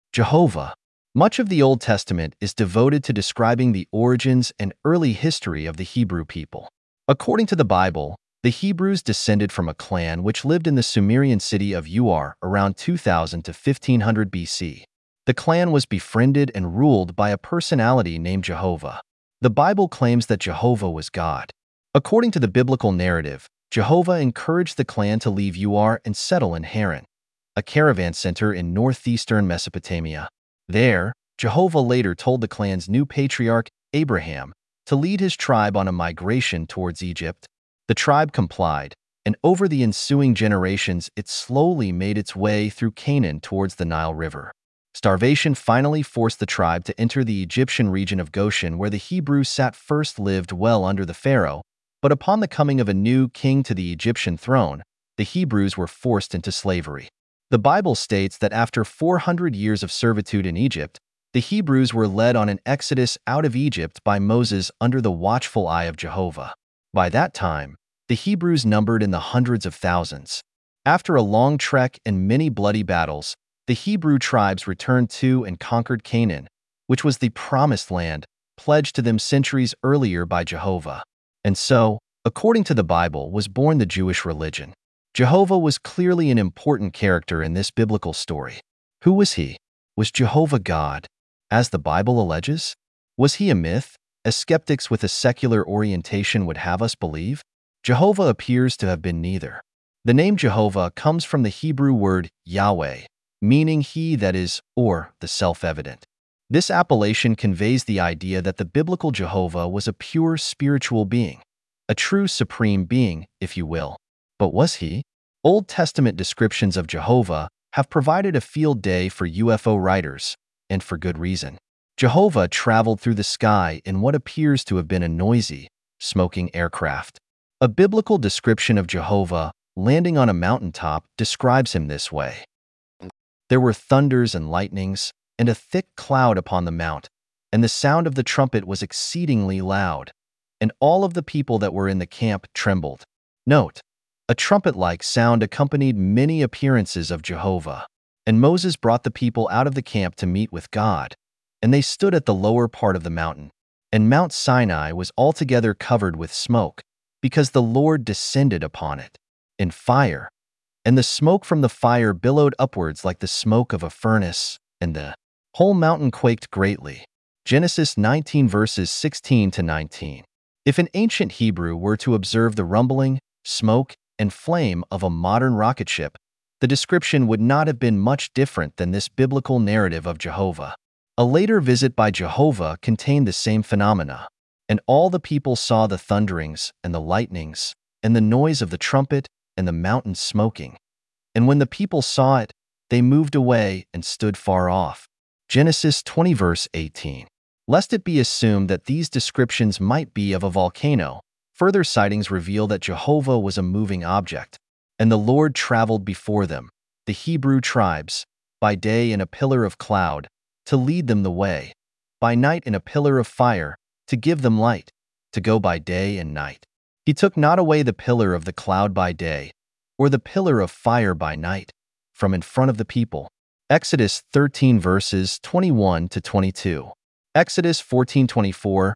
Jehovah. Much of the Old Testament is devoted to describing the origins and early history of the Hebrew people. According to the Bible, the Hebrews descended from a clan which lived in the Sumerian city of Ur around 2000 to 1500 BC. The clan was befriended and ruled by a personality named Jehovah. The Bible claims that Jehovah was God. According to the biblical narrative, Jehovah encouraged the clan to leave Ur and settle in Haran, a caravan center in northeastern Mesopotamia. There, Jehovah later told the clan's new patriarch, Abraham, to lead his tribe on a migration towards Egypt. The tribe complied, and over the ensuing generations it slowly made its way through Canaan towards the Nile River. Starvation finally forced the tribe to enter the Egyptian region of Goshen, where the Hebrews first lived well under the Pharaoh, but upon the coming of a new king to the Egyptian throne, the Hebrews were forced into slavery. The Bible states that after 400 years of servitude in Egypt, the Hebrews were led on an exodus out of Egypt by Moses under the watchful eye of Jehovah. By that time, the Hebrews numbered in the hundreds of thousands. After a long trek and many bloody battles, the Hebrew tribes returned to and conquered Canaan, which was the promised land pledged to them centuries earlier by Jehovah. And so, according to the Bible, was born the Jewish religion. Jehovah was clearly an important character in this biblical story. Who was he? Was Jehovah God, as the Bible alleges? Was he a myth, as skeptics with a secular orientation would have us believe? Jehovah appears to have been neither. The name Jehovah comes from the Hebrew word Yahweh, meaning he that is, or the self-evident. This appellation conveys the idea that the biblical Jehovah was a pure spiritual being, a true supreme being, if you will. But was he? Old Testament descriptions of Jehovah have provided a field day for UFO writers, and for good reason. Jehovah traveled through the sky in what appears to have been a noisy, smoking aircraft. A biblical description of Jehovah landing on a mountaintop describes him this way. There were thunders and lightnings, and a thick cloud upon the mount, and the sound of the trumpet was exceedingly loud, and all of the people that were in the camp trembled. Note, a trumpet-like sound accompanied many appearances of Jehovah. And Moses brought the people out of the camp to meet with God, and they stood at the lower part of the mountain. And Mount Sinai was altogether covered with smoke, because the Lord descended upon it in fire, and the smoke from the fire billowed upwards like the smoke of a furnace, and the whole mountain quaked greatly. Genesis 19 verses 16 to 19. If an ancient Hebrew were to observe the rumbling, smoke, and flame of a modern rocket ship, the description would not have been much different than this biblical narrative of Jehovah. A later visit by Jehovah contained the same phenomena, and all the people saw the thunderings and the lightnings, and the noise of the trumpet and the mountain smoking. And when the people saw it, they moved away and stood far off. Genesis 20 verse 18. Lest it be assumed that these descriptions might be of a volcano, further sightings reveal that Jehovah was a moving object, and the Lord traveled before them, the Hebrew tribes, by day in a pillar of cloud, to lead them the way, by night in a pillar of fire, to give them light, to go by day and night. He took not away the pillar of the cloud by day, or the pillar of fire by night, from in front of the people. Exodus 13 verses 21 to 22. Exodus 14:24,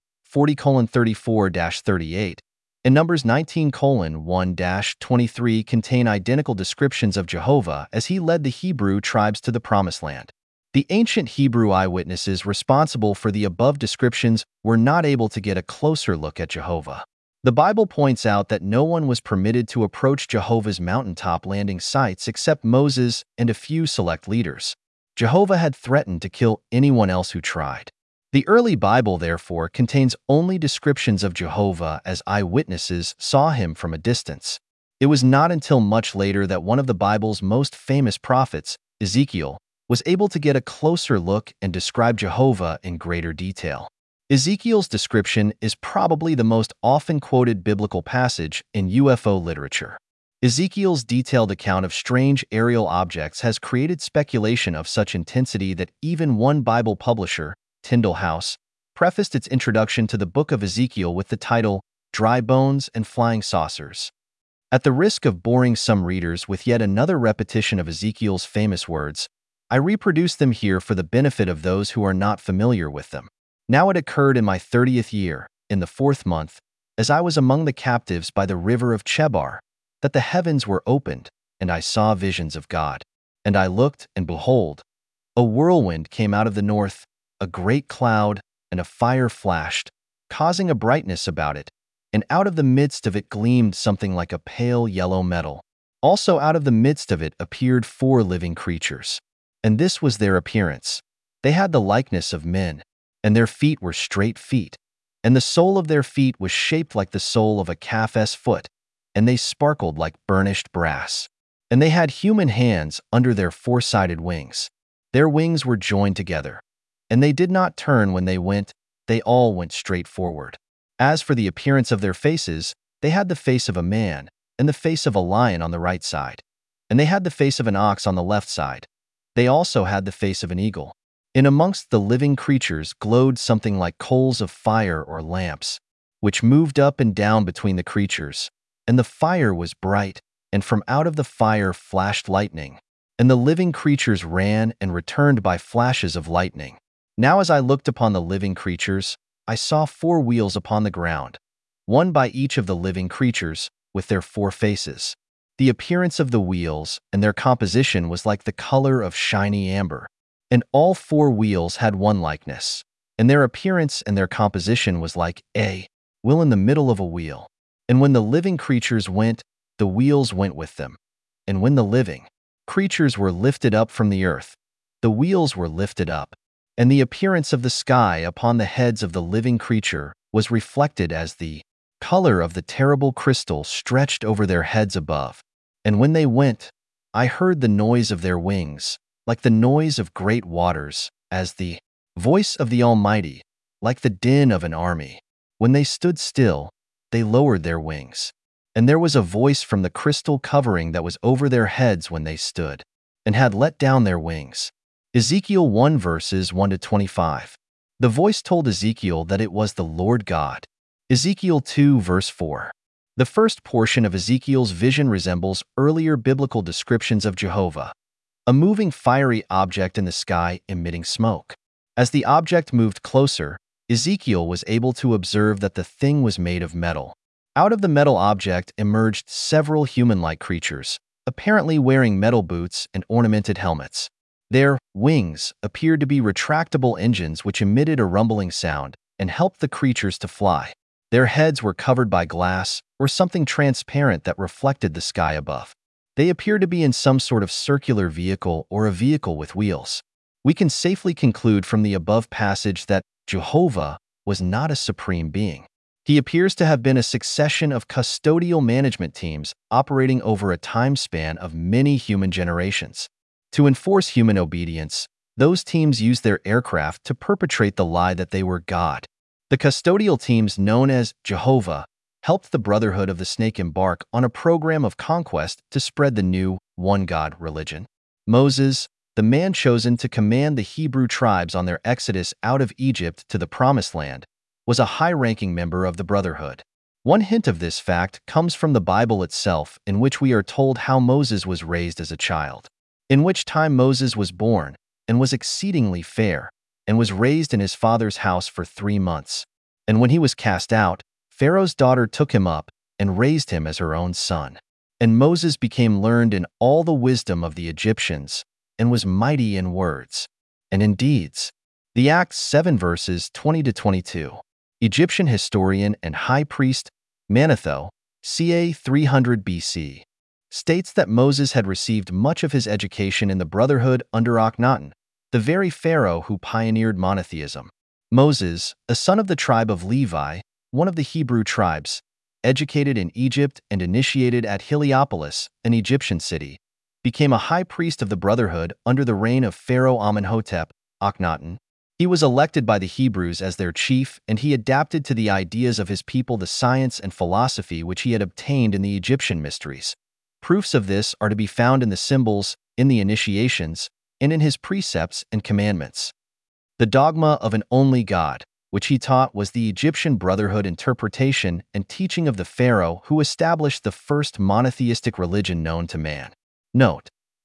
40:34-38, and Numbers 19:1-23 contain identical descriptions of Jehovah as he led the Hebrew tribes to the Promised Land. The ancient Hebrew eyewitnesses responsible for the above descriptions were not able to get a closer look at Jehovah. The Bible points out that no one was permitted to approach Jehovah's mountaintop landing sites except Moses and a few select leaders. Jehovah had threatened to kill anyone else who tried. The early Bible, therefore, contains only descriptions of Jehovah as eyewitnesses saw him from a distance. It was not until much later that one of the Bible's most famous prophets, Ezekiel, was able to get a closer look and describe Jehovah in greater detail. Ezekiel's description is probably the most often quoted biblical passage in UFO literature. Ezekiel's detailed account of strange aerial objects has created speculation of such intensity that even one Bible publisher, Tyndale House, prefaced its introduction to the book of Ezekiel with the title, Dry Bones and Flying Saucers. At the risk of boring some readers with yet another repetition of Ezekiel's famous words, I reproduce them here for the benefit of those who are not familiar with them. Now it occurred in my 30th year, in the 4th month, as I was among the captives by the river of Chebar, that the heavens were opened, and I saw visions of God. And I looked, and behold, a whirlwind came out of the north, a great cloud, and a fire flashed, causing a brightness about it, and out of the midst of it gleamed something like a pale yellow metal. Also out of the midst of it appeared 4 living creatures. And this was their appearance. They had the likeness of men, and their feet were straight feet, and the sole of their feet was shaped like the sole of a calf's foot, and they sparkled like burnished brass. And they had human hands under their 4-sided wings. Their wings were joined together, and they did not turn when they went, they all went straight forward. As for the appearance of their faces, they had the face of a man, and the face of a lion on the right side, and they had the face of an ox on the left side. They also had the face of an eagle. In amongst the living creatures glowed something like coals of fire or lamps, which moved up and down between the creatures, and the fire was bright, and from out of the fire flashed lightning, and the living creatures ran and returned by flashes of lightning. Now as I looked upon the living creatures, I saw 4 wheels upon the ground, one by each of the living creatures, with their 4 faces. The appearance of the wheels and their composition was like the color of shiny amber, and all 4 wheels had one likeness, and their appearance and their composition was like a wheel in the middle of a wheel. And when the living creatures went, the wheels went with them. And when the living creatures were lifted up from the earth, the wheels were lifted up. And the appearance of the sky upon the heads of the living creature was reflected as the color of the terrible crystal stretched over their heads above. And when they went, I heard the noise of their wings, like the noise of great waters, as the voice of the Almighty, like the din of an army. When they stood still, they lowered their wings. And there was a voice from the crystal covering that was over their heads when they stood, and had let down their wings. Ezekiel 1 verses 1 to 25. The voice told Ezekiel that it was the Lord God. Ezekiel 2 verse 4. The first portion of Ezekiel's vision resembles earlier biblical descriptions of Jehovah, a moving fiery object in the sky emitting smoke. As the object moved closer, Ezekiel was able to observe that the thing was made of metal. Out of the metal object emerged several human-like creatures, apparently wearing metal boots and ornamented helmets. Their wings appeared to be retractable engines which emitted a rumbling sound and helped the creatures to fly. Their heads were covered by glass or something transparent that reflected the sky above. They appeared to be in some sort of circular vehicle or a vehicle with wheels. We can safely conclude from the above passage that Jehovah was not a supreme being. He appears to have been a succession of custodial management teams operating over a time span of many human generations. To enforce human obedience, those teams used their aircraft to perpetrate the lie that they were God. The custodial teams known as Jehovah helped the Brotherhood of the Snake embark on a program of conquest to spread the new one-God religion. Moses, the man chosen to command the Hebrew tribes on their exodus out of Egypt to the Promised Land, was a high-ranking member of the Brotherhood. One hint of this fact comes from the Bible itself, in which we are told how Moses was raised as a child, in which time Moses was born and was exceedingly fair, and was raised in his father's house for 3 months. And when he was cast out, Pharaoh's daughter took him up and raised him as her own son. And Moses became learned in all the wisdom of the Egyptians, and was mighty in words and in deeds. The Acts 7 verses 20 to 22. Egyptian historian and high priest Manetho, ca. 300 BC, states that Moses had received much of his education in the Brotherhood under Akhenaten, the very pharaoh who pioneered monotheism. Moses, a son of the tribe of Levi, one of the Hebrew tribes, educated in Egypt and initiated at Heliopolis, an Egyptian city, became a high priest of the Brotherhood under the reign of Pharaoh Amenhotep, Akhenaten. He was elected by the Hebrews as their chief, and he adapted to the ideas of his people the science and philosophy which he had obtained in the Egyptian mysteries. Proofs of this are to be found in the symbols, in the initiations, and in his precepts and commandments. The dogma of an only God, which he taught, was the Egyptian Brotherhood interpretation and teaching of the pharaoh who established the first monotheistic religion known to man. Note: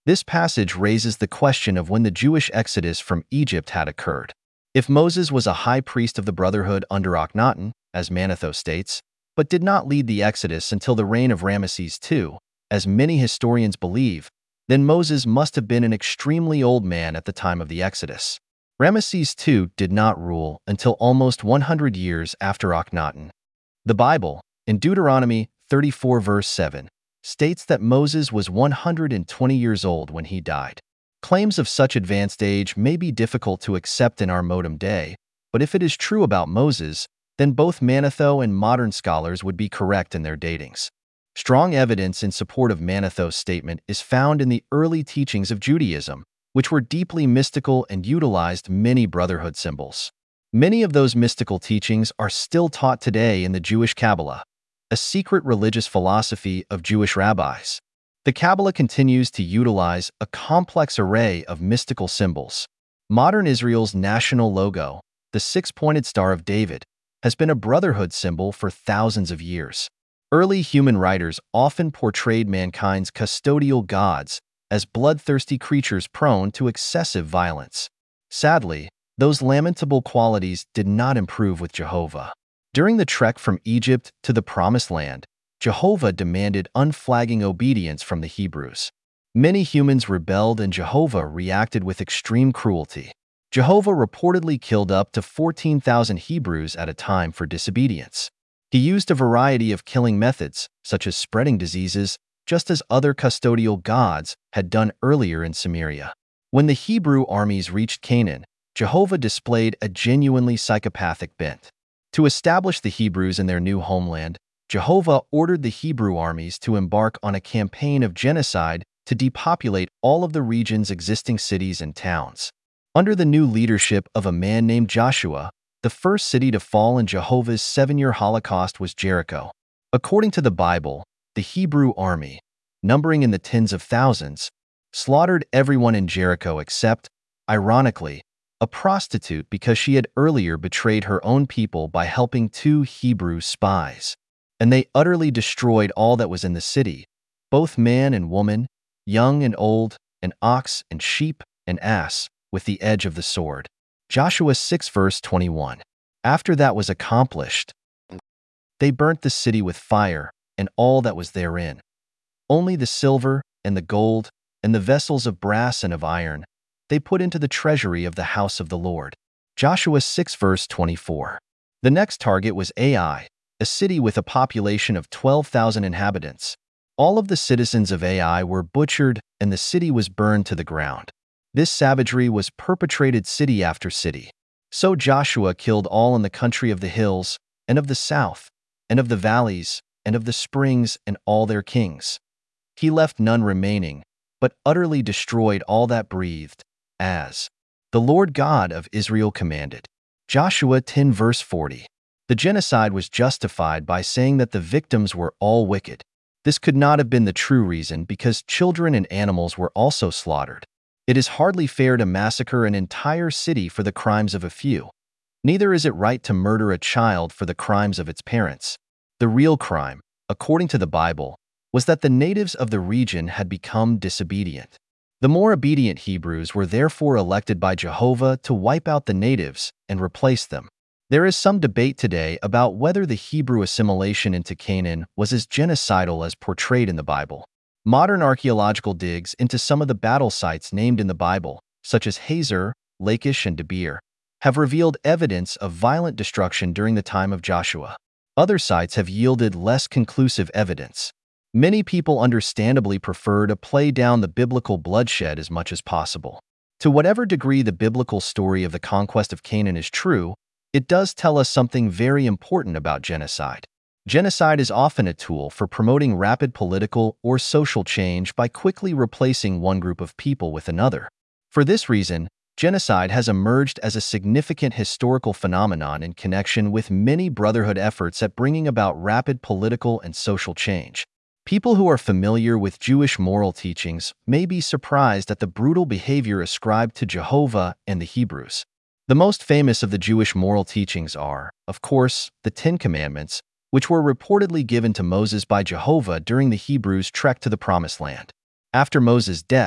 This passage raises the question of when the Jewish exodus from Egypt had occurred. If Moses was a high priest of the Brotherhood under Akhenaten, as Manetho states, but did not lead the exodus until the reign of Ramesses II, as many historians believe, then Moses must have been an extremely old man at the time of the exodus. Ramesses II did not rule until almost 100 years after Akhenaten. The Bible, in Deuteronomy 34 verse 7, states that Moses was 120 years old when he died. Claims of such advanced age may be difficult to accept in our modern day, but if it is true about Moses, then both Manetho and modern scholars would be correct in their datings. Strong evidence in support of Manetho's statement is found in the early teachings of Judaism, which were deeply mystical and utilized many brotherhood symbols. Many of those mystical teachings are still taught today in the Jewish Kabbalah, a secret religious philosophy of Jewish rabbis. The Kabbalah continues to utilize a complex array of mystical symbols. Modern Israel's national logo, the six-pointed Star of David, has been a brotherhood symbol for thousands of years. Early human writers often portrayed mankind's custodial gods as bloodthirsty creatures prone to excessive violence. Sadly, those lamentable qualities did not improve with Jehovah. During the trek from Egypt to the Promised Land, Jehovah demanded unflagging obedience from the Hebrews. Many humans rebelled and Jehovah reacted with extreme cruelty. Jehovah reportedly killed up to 14,000 Hebrews at a time for disobedience. He used a variety of killing methods, such as spreading diseases, just as other custodial gods had done earlier in Samaria. When the Hebrew armies reached Canaan, Jehovah displayed a genuinely psychopathic bent. To establish the Hebrews in their new homeland, Jehovah ordered the Hebrew armies to embark on a campaign of genocide to depopulate all of the region's existing cities and towns. Under the new leadership of a man named Joshua, the first city to fall in Jehovah's 7-year Holocaust was Jericho. According to the Bible, the Hebrew army, numbering in the tens of thousands, slaughtered everyone in Jericho except, ironically, a prostitute because she had earlier betrayed her own people by helping 2 Hebrew spies. And they utterly destroyed all that was in the city, both man and woman, young and old, and ox and sheep and ass, with the edge of the sword. Joshua 6 verse 21. After that was accomplished, they burnt the city with fire and all that was therein. Only the silver and the gold and the vessels of brass and of iron they put into the treasury of the house of the Lord. Joshua 6 verse 24. The next target was Ai, a city with a population of 12,000 inhabitants. All of the citizens of Ai were butchered and the city was burned to the ground. This savagery was perpetrated city after city. So Joshua killed all in the country of the hills, and of the south, and of the valleys, and of the springs, and all their kings. He left none remaining, but utterly destroyed all that breathed, as the Lord God of Israel commanded. Joshua 10 verse 40. The genocide was justified by saying that the victims were all wicked. This could not have been the true reason because children and animals were also slaughtered. It is hardly fair to massacre an entire city for the crimes of a few. Neither is it right to murder a child for the crimes of its parents. The real crime, according to the Bible, was that the natives of the region had become disobedient. The more obedient Hebrews were therefore elected by Jehovah to wipe out the natives and replace them. There is some debate today about whether the Hebrew assimilation into Canaan was as genocidal as portrayed in the Bible. Modern archaeological digs into some of the battle sites named in the Bible, such as Hazor, Lachish, and Debir, have revealed evidence of violent destruction during the time of Joshua. Other sites have yielded less conclusive evidence. Many people understandably prefer to play down the biblical bloodshed as much as possible. To whatever degree the biblical story of the conquest of Canaan is true, it does tell us something very important about genocide. Genocide is often a tool for promoting rapid political or social change by quickly replacing one group of people with another. For this reason, genocide has emerged as a significant historical phenomenon in connection with many brotherhood efforts at bringing about rapid political and social change. People who are familiar with Jewish moral teachings may be surprised at the brutal behavior ascribed to Jehovah and the Hebrews. The most famous of the Jewish moral teachings are, of course, the 10 Commandments, which were reportedly given to Moses by Jehovah during the Hebrews' trek to the Promised Land. After Moses' death,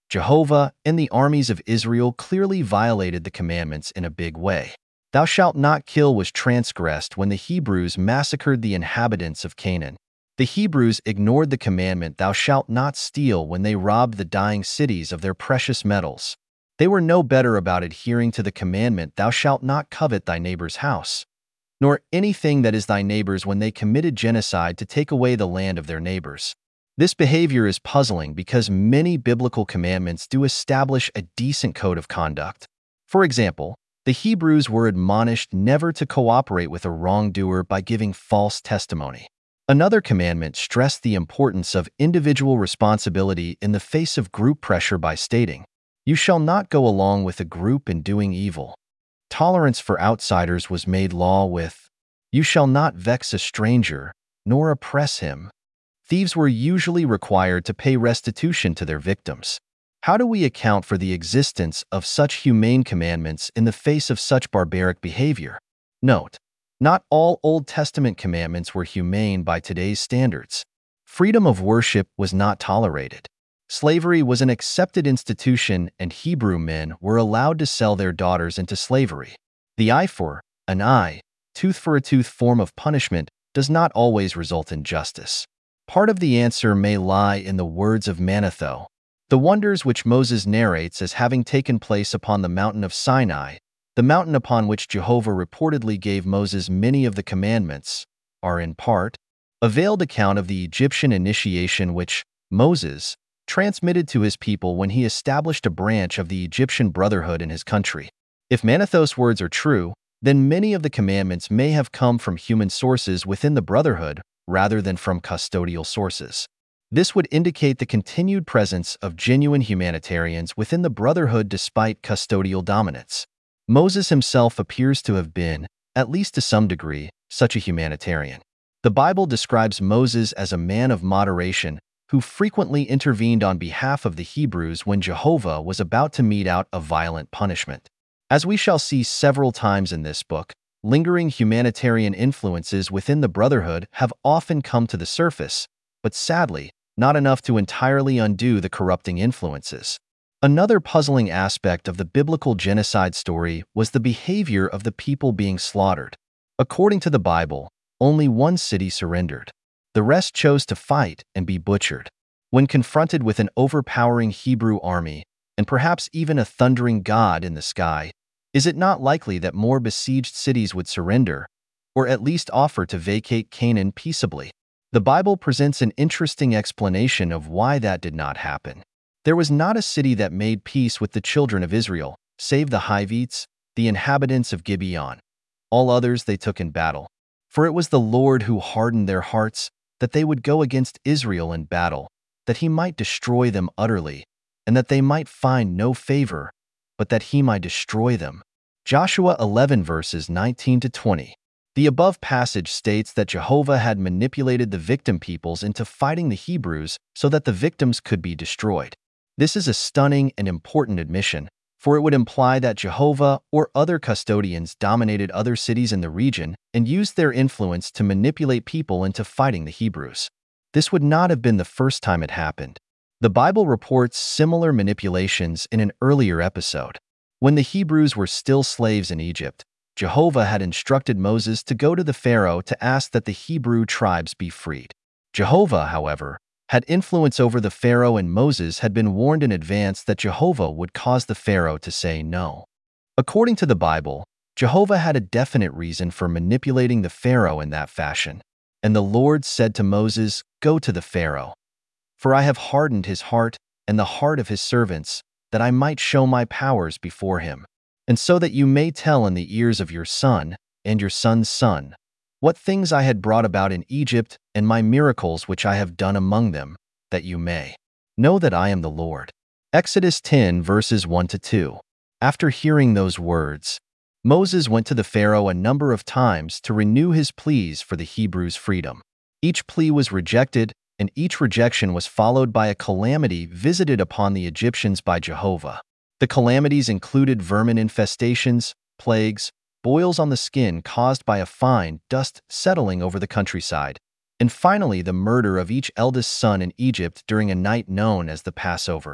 Jehovah and the armies of Israel clearly violated the commandments in a big way. Thou shalt not kill was transgressed when the Hebrews massacred the inhabitants of Canaan. The Hebrews ignored the commandment thou shalt not steal when they robbed the dying cities of their precious metals. They were no better about adhering to the commandment thou shalt not covet thy neighbor's house, nor anything that is thy neighbor's when they committed genocide to take away the land of their neighbors. This behavior is puzzling because many biblical commandments do establish a decent code of conduct. For example, the Hebrews were admonished never to cooperate with a wrongdoer by giving false testimony. Another commandment stressed the importance of individual responsibility in the face of group pressure by stating, "You shall not go along with a group in doing evil." Tolerance for outsiders was made law with, "You shall not vex a stranger, nor oppress him." Thieves were usually required to pay restitution to their victims. How do we account for the existence of such humane commandments in the face of such barbaric behavior? Note, not all Old Testament commandments were humane by today's standards. Freedom of worship was not tolerated. Slavery was an accepted institution, and Hebrew men were allowed to sell their daughters into slavery. The eye for an eye, tooth for a tooth form of punishment does not always result in justice. Part of the answer may lie in the words of Manetho. The wonders which Moses narrates as having taken place upon the mountain of Sinai, the mountain upon which Jehovah reportedly gave Moses many of the commandments, are in part a veiled account of the Egyptian initiation which Moses transmitted to his people when he established a branch of the Egyptian brotherhood in his country. If Manetho's words are true, then many of the commandments may have come from human sources within the brotherhood rather than from custodial sources. This would indicate the continued presence of genuine humanitarians within the brotherhood despite custodial dominance. Moses himself appears to have been, at least to some degree, such a humanitarian. The Bible describes Moses as a man of moderation who frequently intervened on behalf of the Hebrews when Jehovah was about to mete out a violent punishment. As we shall see several times in this book, lingering humanitarian influences within the brotherhood have often come to the surface, but sadly, not enough to entirely undo the corrupting influences. Another puzzling aspect of the biblical genocide story was the behavior of the people being slaughtered. According to the Bible, only one city surrendered. The rest chose to fight and be butchered. When confronted with an overpowering Hebrew army, and perhaps even a thundering God in the sky, is it not likely that more besieged cities would surrender, or at least offer to vacate Canaan peaceably? The Bible presents an interesting explanation of why that did not happen. There was not a city that made peace with the children of Israel, save the Hivites, the inhabitants of Gibeon. All others they took in battle. For it was the Lord who hardened their hearts, that they would go against Israel in battle, that he might destroy them utterly, and that they might find no favor, but that he might destroy them. Joshua 11 verses 19 to 20. The above passage states that Jehovah had manipulated the victim peoples into fighting the Hebrews so that the victims could be destroyed. This is a stunning and important admission, for it would imply that Jehovah or other custodians dominated other cities in the region and used their influence to manipulate people into fighting the Hebrews. This would not have been the first time it happened. The Bible reports similar manipulations in an earlier episode. When the Hebrews were still slaves in Egypt, Jehovah had instructed Moses to go to the Pharaoh to ask that the Hebrew tribes be freed. Jehovah, however, had influence over the Pharaoh, and Moses had been warned in advance that Jehovah would cause the Pharaoh to say no. According to the Bible, Jehovah had a definite reason for manipulating the Pharaoh in that fashion. And the Lord said to Moses, "Go to the Pharaoh, for I have hardened his heart and the heart of his servants, that I might show my powers before him, and so that you may tell in the ears of your son and your son's son what things I had brought about in Egypt and my miracles which I have done among them, that you may know that I am the Lord." Exodus 10 verses 1 to 2. After hearing those words, Moses went to the Pharaoh a number of times to renew his pleas for the Hebrews' freedom. Each plea was rejected, and each rejection was followed by a calamity visited upon the Egyptians by Jehovah. The calamities included vermin infestations, plagues, boils on the skin caused by a fine dust settling over the countryside, and finally the murder of each eldest son in Egypt during a night known as the Passover.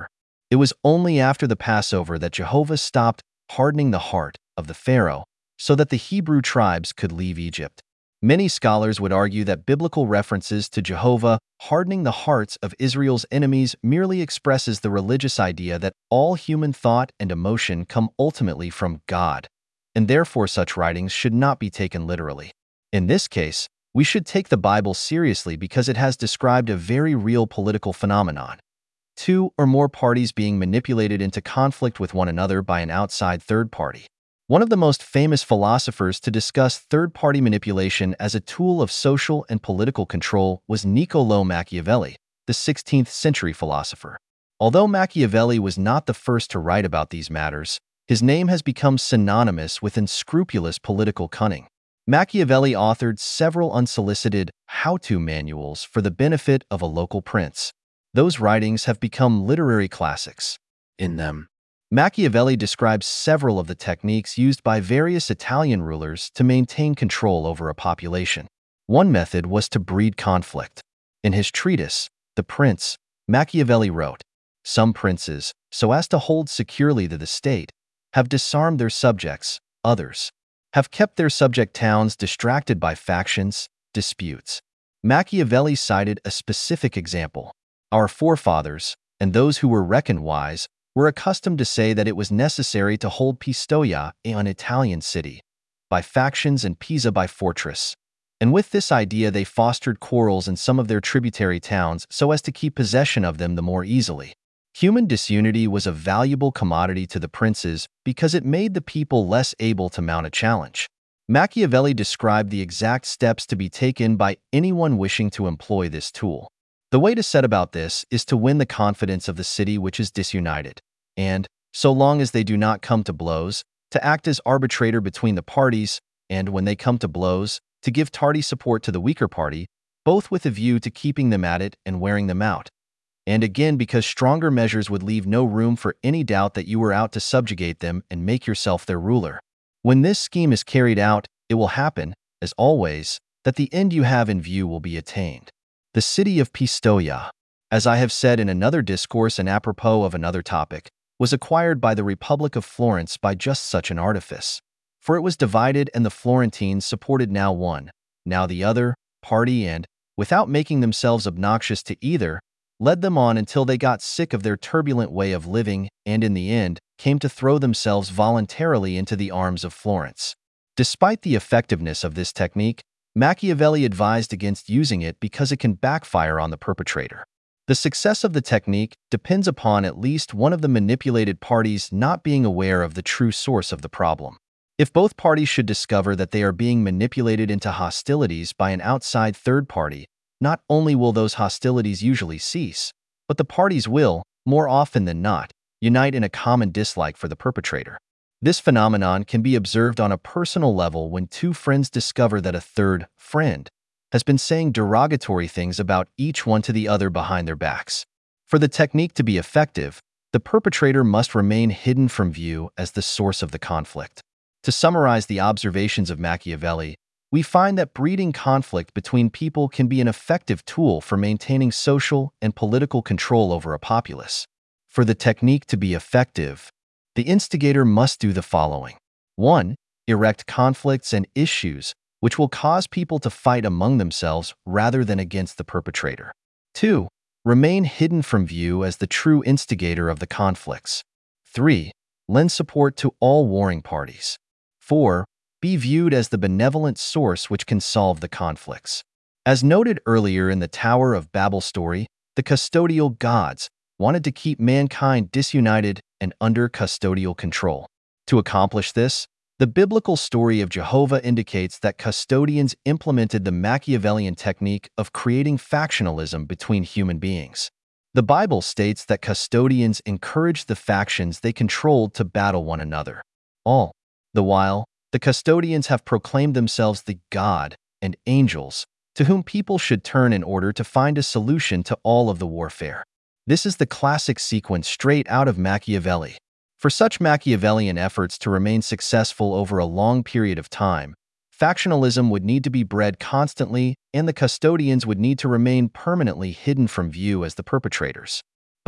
It was only after the Passover that Jehovah stopped hardening the heart of the Pharaoh so that the Hebrew tribes could leave Egypt. Many scholars would argue that biblical references to Jehovah hardening the hearts of Israel's enemies merely expresses the religious idea that all human thought and emotion come ultimately from God, and therefore such writings should not be taken literally. In this case, we should take the Bible seriously because it has described a very real political phenomenon: two or more parties being manipulated into conflict with one another by an outside third party. One of the most famous philosophers to discuss third-party manipulation as a tool of social and political control was Niccolò Machiavelli, the 16th century philosopher. Although Machiavelli was not the first to write about these matters, his name has become synonymous with unscrupulous political cunning. Machiavelli authored several unsolicited how-to manuals for the benefit of a local prince. Those writings have become literary classics. In them, Machiavelli describes several of the techniques used by various Italian rulers to maintain control over a population. One method was to breed conflict. In his treatise, The Prince, Machiavelli wrote, "Some princes, so as to hold securely to the state, have disarmed their subjects; others have kept their subject towns distracted by factions, disputes." Machiavelli cited a specific example. Our forefathers, and those who were reckoned wise, were accustomed to say that it was necessary to hold Pistoia, an Italian city, by factions and Pisa by fortress. And with this idea they fostered quarrels in some of their tributary towns so as to keep possession of them the more easily. Human disunity was a valuable commodity to the princes because it made the people less able to mount a challenge. Machiavelli described the exact steps to be taken by anyone wishing to employ this tool. The way to set about this is to win the confidence of the city which is disunited, and, so long as they do not come to blows, to act as arbitrator between the parties, and when they come to blows, to give tardy support to the weaker party, both with a view to keeping them at it and wearing them out. And again, because stronger measures would leave no room for any doubt that you were out to subjugate them and make yourself their ruler. When this scheme is carried out, it will happen, as always, that the end you have in view will be attained. The city of Pistoia, as I have said in another discourse and apropos of another topic, was acquired by the Republic of Florence by just such an artifice. For it was divided, and the Florentines supported now one, now the other, party and, without making themselves obnoxious to either, led them on until they got sick of their turbulent way of living and, in the end, came to throw themselves voluntarily into the arms of Florence. Despite the effectiveness of this technique, Machiavelli advised against using it because it can backfire on the perpetrator. The success of the technique depends upon at least one of the manipulated parties not being aware of the true source of the problem. If both parties should discover that they are being manipulated into hostilities by an outside third party, not only will those hostilities usually cease, but the parties will, more often than not, unite in a common dislike for the perpetrator. This phenomenon can be observed on a personal level when two friends discover that a third friend has been saying derogatory things about each one to the other behind their backs. For the technique to be effective, the perpetrator must remain hidden from view as the source of the conflict. To summarize the observations of Machiavelli, we find that breeding conflict between people can be an effective tool for maintaining social and political control over a populace. For the technique to be effective, the instigator must do the following. 1. Erect conflicts and issues which will cause people to fight among themselves rather than against the perpetrator. 2. Remain hidden from view as the true instigator of the conflicts. 3. Lend support to all warring parties. 4. Be viewed as the benevolent source which can solve the conflicts. As noted earlier in the Tower of Babel story, the custodial gods wanted to keep mankind disunited and under custodial control. To accomplish this, the biblical story of Jehovah indicates that custodians implemented the Machiavellian technique of creating factionalism between human beings. The Bible states that custodians encouraged the factions they controlled to battle one another. All the while, the custodians have proclaimed themselves the God and angels to whom people should turn in order to find a solution to all of the warfare. This is the classic sequence straight out of Machiavelli. For such Machiavellian efforts to remain successful over a long period of time, factionalism would need to be bred constantly, and the custodians would need to remain permanently hidden from view as the perpetrators.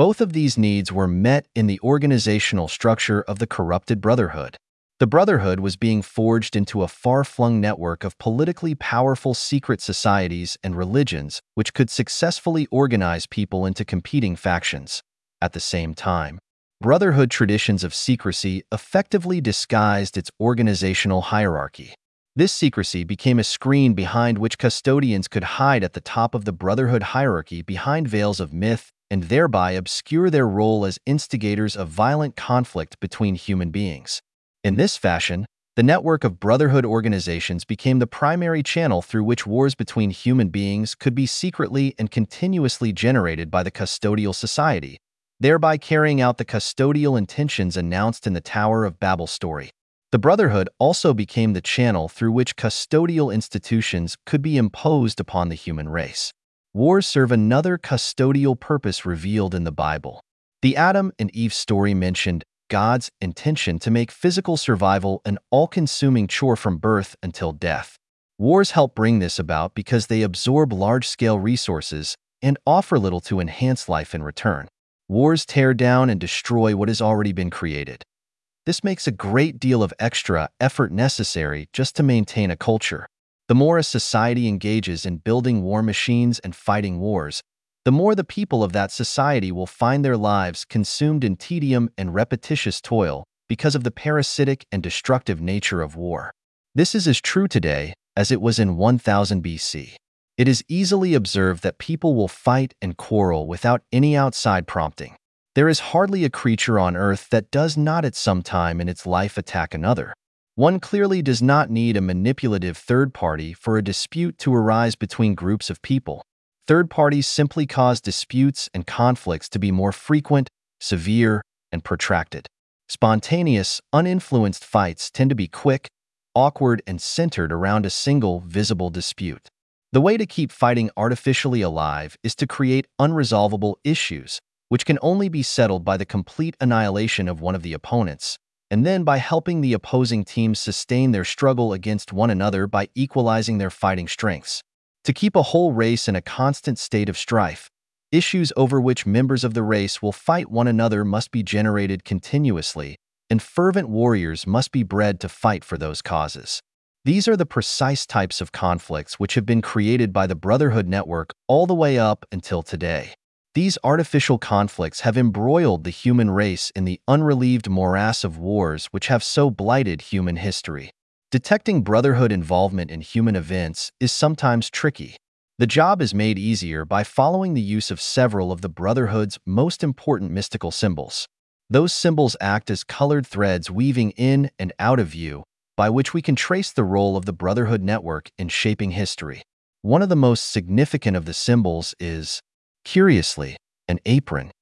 Both of these needs were met in the organizational structure of the corrupted Brotherhood. The Brotherhood was being forged into a far-flung network of politically powerful secret societies and religions which could successfully organize people into competing factions. At the same time, Brotherhood traditions of secrecy effectively disguised its organizational hierarchy. This secrecy became a screen behind which custodians could hide at the top of the Brotherhood hierarchy behind veils of myth and thereby obscure their role as instigators of violent conflict between human beings. In this fashion, the network of Brotherhood organizations became the primary channel through which wars between human beings could be secretly and continuously generated by the custodial society, thereby carrying out the custodial intentions announced in the Tower of Babel story. The Brotherhood also became the channel through which custodial institutions could be imposed upon the human race. Wars serve another custodial purpose revealed in the Bible. The Adam and Eve story mentioned God's intention to make physical survival an all-consuming chore from birth until death. Wars help bring this about because they absorb large-scale resources and offer little to enhance life in return. Wars tear down and destroy what has already been created. This makes a great deal of extra effort necessary just to maintain a culture. The more a society engages in building war machines and fighting wars, the more the people of that society will find their lives consumed in tedium and repetitious toil because of the parasitic and destructive nature of war. This is as true today as it was in 1000 BC. It is easily observed that people will fight and quarrel without any outside prompting. There is hardly a creature on earth that does not at some time in its life attack another. One clearly does not need a manipulative third party for a dispute to arise between groups of people. Third parties simply cause disputes and conflicts to be more frequent, severe, and protracted. Spontaneous, uninfluenced fights tend to be quick, awkward, and centered around a single, visible dispute. The way to keep fighting artificially alive is to create unresolvable issues, which can only be settled by the complete annihilation of one of the opponents, and then by helping the opposing teams sustain their struggle against one another by equalizing their fighting strengths. To keep a whole race in a constant state of strife, issues over which members of the race will fight one another must be generated continuously, and fervent warriors must be bred to fight for those causes. These are the precise types of conflicts which have been created by the Brotherhood network all the way up until today. These artificial conflicts have embroiled the human race in the unrelieved morass of wars which have so blighted human history. Detecting Brotherhood involvement in human events is sometimes tricky. The job is made easier by following the use of several of the Brotherhood's most important mystical symbols. Those symbols act as colored threads weaving in and out of view, by which we can trace the role of the Brotherhood network in shaping history. One of the most significant of the symbols is, curiously, an apron.